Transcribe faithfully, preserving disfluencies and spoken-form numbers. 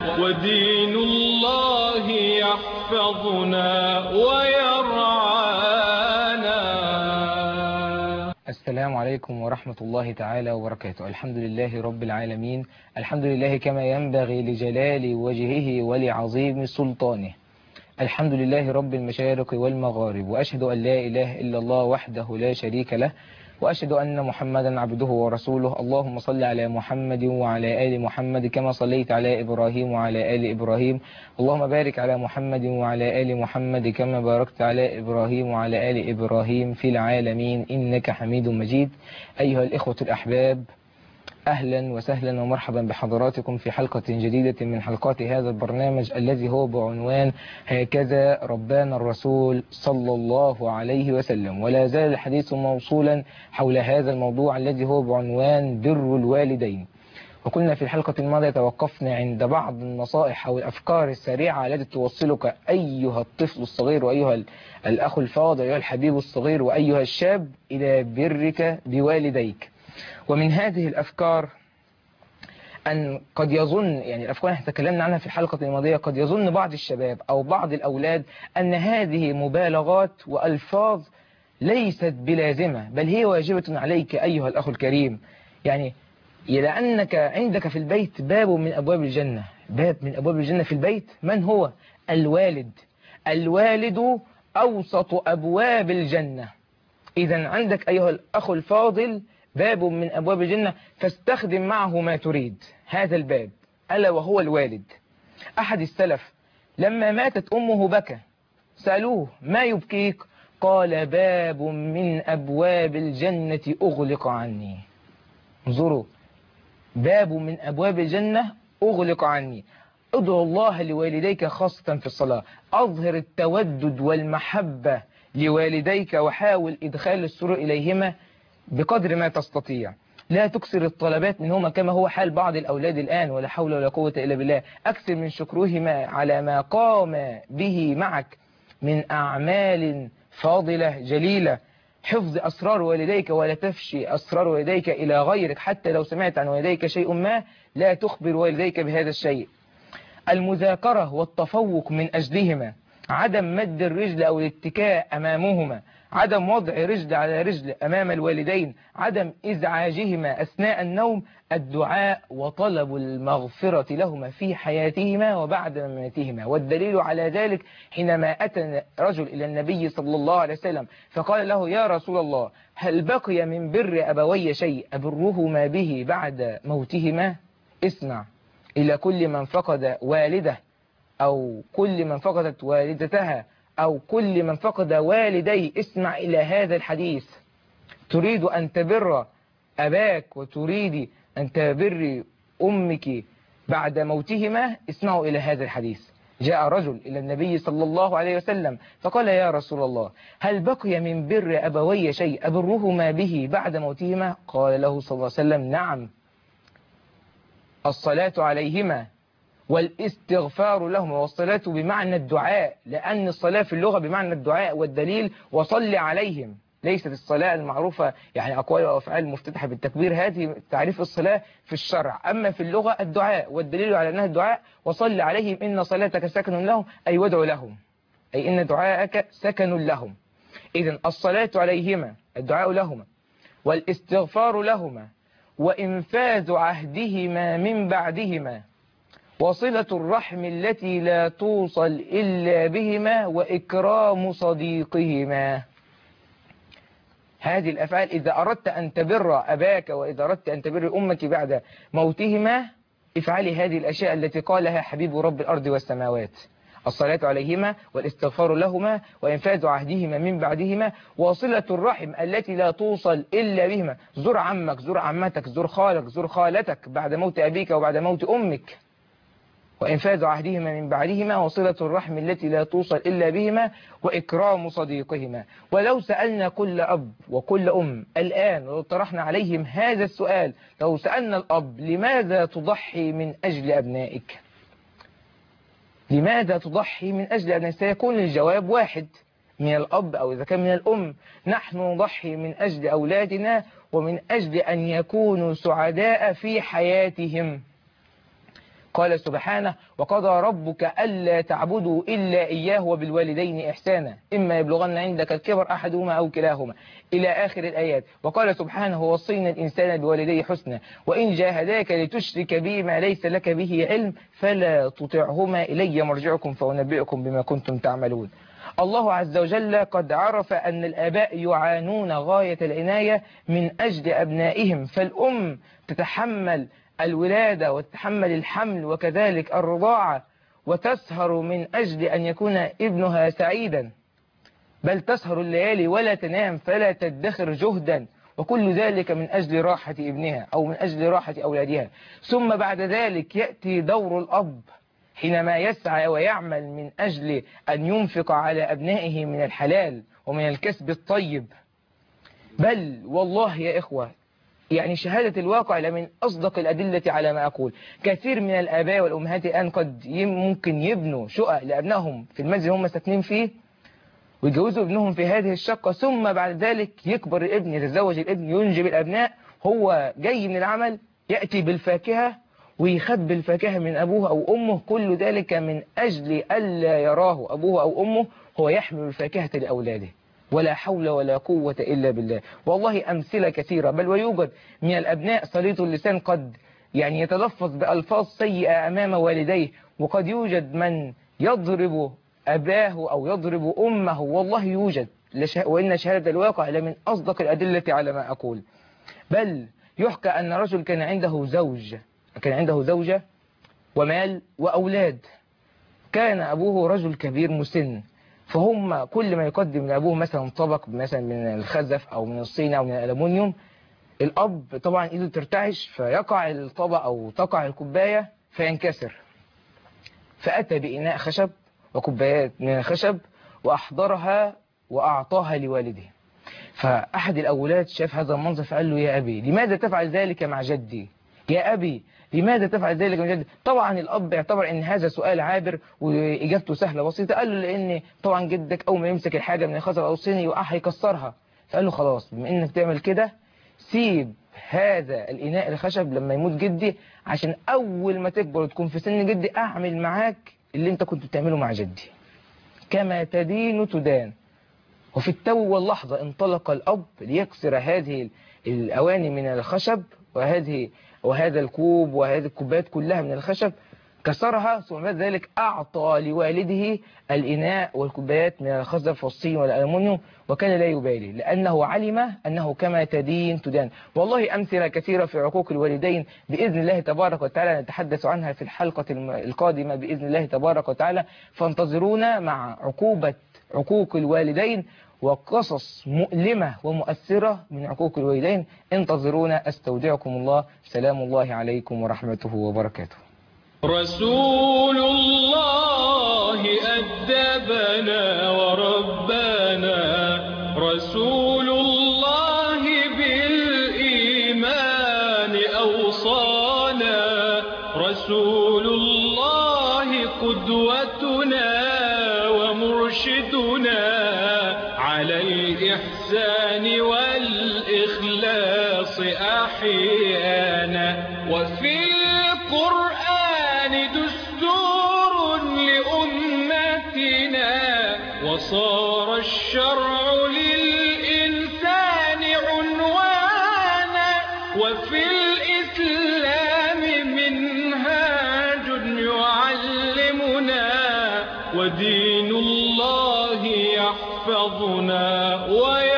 ودين الله يحفظنا ويرعانا. السلام عليكم ورحمة الله تعالى وبركاته. الحمد لله رب العالمين، الحمد لله كما ينبغي لجلال وجهه ولعظيم سلطانه. الحمد لله رب المشارق والمغارب، وأشهد أن لا إله إلا الله وحده لا شريك له، وأشهد أن محمدا عبده ورسوله. اللهم صل على محمد وعلى آل محمد كما صليت على إبراهيم وعلى آل إبراهيم. اللهم بارك على محمد وعلى آل محمد كما باركت على إبراهيم وعلى آل إبراهيم في العالمين إنك حميد مجيد. أيها الإخوة الأحباب، أهلا وسهلا ومرحبا بحضراتكم في حلقة جديدة من حلقات هذا البرنامج الذي هو بعنوان هكذا ربانا الرسول صلى الله عليه وسلم. ولا زال الحديث موصولا حول هذا الموضوع الذي هو بعنوان بر الوالدين. وكنا في الحلقة الماضية توقفنا عند بعض النصائح أو الأفكار السريعة التي توصلك أيها الطفل الصغير وأيها الأخ الفاضل أيها الحبيب الصغير وأيها الشاب إلى برك بوالديك. ومن هذه الأفكار أن قد يظن، يعني الأفكار احنا تكلمنا عنها في الحلقة الماضية، قد يظن بعض الشباب أو بعض الأولاد أن هذه مبالغات وألفاظ ليست بلازمة، بل هي واجبة عليك أيها الأخ الكريم. يعني لأنك عندك في البيت باب من أبواب الجنة، باب من أبواب الجنة في البيت. من هو؟ الوالد. الوالد أوسط أبواب الجنة. إذا عندك أيها الأخ الفاضل باب من أبواب الجنة، فاستخدم معه ما تريد. هذا الباب ألا وهو الوالد. أحد السلف لما ماتت أمه بكى، سألوه ما يبكيك؟ قال باب من أبواب الجنة أغلق عني. انظروا، باب من أبواب الجنة أغلق عني. ادعو الله لوالديك خاصة في الصلاة، أظهر التودد والمحبة لوالديك وحاول إدخال السرور إليهما بقدر ما تستطيع. لا تكسر الطلبات منهما كما هو حال بعض الأولاد الآن، ولا حول ولا قوة إلا بالله. أكثر من شكرهما على ما قام به معك من أعمال فاضلة جليلة. حفظ أسرار والديك، ولا تفشي أسرار والديك إلى غيرك. حتى لو سمعت عن والديك شيء ما لا تخبر والديك بهذا الشيء. المذاكرة والتفوق من أجلهما، عدم مد الرجل أو الاتكاء أمامهما، عدم وضع رجل على رجل أمام الوالدين، عدم إزعاجهما أثناء النوم، الدعاء وطلب المغفرة لهما في حياتهما وبعد مماتهما. والدليل على ذلك حينما أتى رجل إلى النبي صلى الله عليه وسلم فقال له يا رسول الله، هل بقي من بر أبوي شيء أبرهما به بعد موتهما؟ اسمع إلى كل من فقد والده أو كل من فقدت والدتها أو كل من فقد والدي، اسمع إلى هذا الحديث. تريد أن تبر أباك وتريد أن تبر أمك بعد موتهما، اسمعوا إلى هذا الحديث. جاء رجل إلى النبي صلى الله عليه وسلم فقال يا رسول الله، هل بقي من بر أبوي شيء أبرهما به بعد موتهما؟ قال له صلى الله عليه وسلم نعم، الصلاة عليهما والاستغفار لهم. والصلاة بمعنى الدعاء، لأن الصلاة في اللغة بمعنى الدعاء، والدليل وصل عليهم. ليست الصلاة المعروفة يعني أقوال وأفعال مفتتحة بالتكبير، هذه تعريف الصلاة في الشرع. أما في اللغة الدعاء، والدليل على أنها الدعاء وصل عليهم إن صلاتك سكن لهم، أي وادعوا لهم، أي إن دعاءك سكن لهم. إذن الصلاة عليهما الدعاء لهما، والاستغفار لهما، وإنفاذ عهدهما من بعدهما، وصلة الرحم التي لا توصل إلا بهما، وإكرام صديقهما. هذه الأفعال إذا أردت أن تبر أباك وإذا أردت أن تبر أمك بعد موتهما، افعلي هذه الأشياء التي قالها حبيب رب الأرض والسماوات: الصلاة عليهما والاستغفار لهما وإنفاذ عهدهما من بعدهما، وصلة الرحم التي لا توصل إلا بهما. زر عمك، زر عمتك، زر خالك، زر خالتك بعد موت أبيك وبعد موت أمك. وإنفاذ عهدهما من بعدهما، وصلة الرحم التي لا توصل إلا بهما، وإكرام صديقهما. ولو سألنا كل أب وكل أم الآن، ولو طرحنا عليهم هذا السؤال، لو سألنا الأب لماذا تضحي من أجل أبنائك؟ لماذا تضحي من أجل أبنائك؟ سيكون الجواب واحد من الأب أو إذا كان من الأم: نحن نضحي من أجل أولادنا ومن أجل أن يكونوا سعداء في حياتهم. قال سبحانه وقضى ربك ألا تعبدوا إلا إياه وبالوالدين إحسانا إما يبلغن عندك الكبر أحدهما أو كلاهما إلى آخر الآيات. وقال سبحانه ووصينا الإنسان بوالديه حسنا وإن جاهداك لتشرك بي ما ليس لك به علم فلا تطعهما إلي مرجعكم فأنبئكم بما كنتم تعملون. الله عز وجل قد عرف أن الآباء يعانون غاية العناية من أجل أبنائهم، فالأم تتحمل الولادة وتتحمل الحمل وكذلك الرضاعة وتسهر من أجل أن يكون ابنها سعيدا، بل تسهر الليالي ولا تنام فلا تدخر جهدا، وكل ذلك من أجل راحة ابنها أو من أجل راحة أولادها. ثم بعد ذلك يأتي دور الأب حينما يسعى ويعمل من أجل أن ينفق على أبنائه من الحلال ومن الكسب الطيب. بل والله يا إخوة يعني شهادة الواقع لمن أصدق الأدلة على ما أقول. كثير من الآباء والأمهات الآن قد ممكن يبنوا شقق لأبنائهم في المنزل هم ساكنين فيه ويجوزوا ابنهم في هذه الشقة، ثم بعد ذلك يكبر الابن، يتزوج الابن، ينجب الأبناء، هو جاي من العمل يأتي بالفاكهة ويخبي الفاكهة من أبوه أو أمه، كل ذلك من أجل ألا يراه أبوه أو أمه هو يحمل الفاكهة لأولاده. ولا حول ولا قوة إلا بالله. والله أمثلة كثيرة، بل ويوجد من الأبناء سليط اللسان قد يعني يتلفظ بألفاظ سيئة أمام والديه، وقد يوجد من يضرب أباه أو يضرب أمه، والله يوجد، وإن شهادة الواقع لمن أصدق الأدلة على ما أقول. بل يحكى أن رجل كان عنده زوج كان عنده زوجة ومال وأولاد، كان أبوه رجل كبير مسن، فهم كل ما يقدم لأبوه مثلا طبق مثلا من الخزف أو من الصين أو من الألمنيوم، الأب طبعا إيده ترتعش فيقع الطبق أو تقع الكوباية فينكسر، فأتى بإناء خشب وكوبايات من الخشب وأحضرها وأعطاها لوالده. فأحد الأولاد شاف هذا المنظر فقال له يا أبي لماذا تفعل ذلك مع جدي؟ يا أبي لماذا تفعل ذلك مع جدي؟ طبعا الأب اعتبر أن هذا سؤال عابر وإجابته سهلة بسيطة، قال له لأن طبعا جدك أول ما يمسك الحاجة من الخشب أو الصيني يوقعها يكسرها. فقال له خلاص بما إنك تعمل كده سيب هذا الإناء الخشب لما يموت جدي، عشان أول ما تكبر وتكون في سن جدي أعمل معاك اللي أنت كنت بتعمله مع جدي، كما تدين تدان. وفي التو واللحظة انطلق الأب ليكسر هذه الأواني من الخشب وهذه وهذا الكوب وهذه الكوبات كلها من الخشب، كسرها، ثم بعد ذلك أعطى لوالده الإناء والكوبايات من الخزف والصين والألمنيوم، وكان لا يبالي لأنه علم أنه كما تدين تدان. والله أمثلة كثيرة في عقوق الوالدين بإذن الله تبارك وتعالى نتحدث عنها في الحلقة القادمة بإذن الله تبارك وتعالى، فانتظرونا مع عقوبة عقوق الوالدين وقصص مؤلمة ومؤثرة من عقوق الوالدين. انتظرونا، استودعكم الله، سلام الله عليكم ورحمته وبركاته. رسول الله أدبنا وربنا، رسول الله بالإيمان أوصانا، رسول الله قدوتنا ومرشدنا على الإحسان والإخلاص أحيانا. وفي القرآن دستور لأمتنا، وصار الشرع للإنسان عنوانا، وفي الإسلام منهاج يعلمنا، ودين الله يحفظنا.